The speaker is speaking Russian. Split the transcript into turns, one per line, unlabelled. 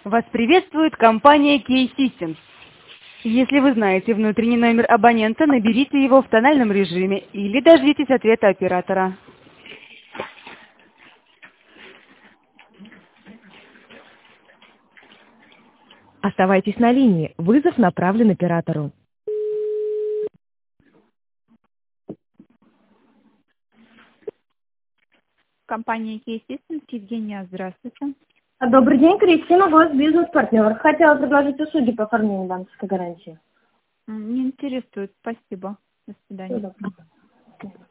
Вас приветствует компания K-Systems. Если вы знаете внутренний номер абонента, наберите его в тональном режиме или дождитесь ответа оператора.
Оставайтесь на линии. Вызов направлен оператору.
Компания K-Systems. Евгения, здравствуйте.
Добрый день, Кристина, ваш бизнес-партнер. Хотела предложить услуги по оформлению банковской гарантии.
Не интересует. Спасибо. До свидания.
Всего доброго.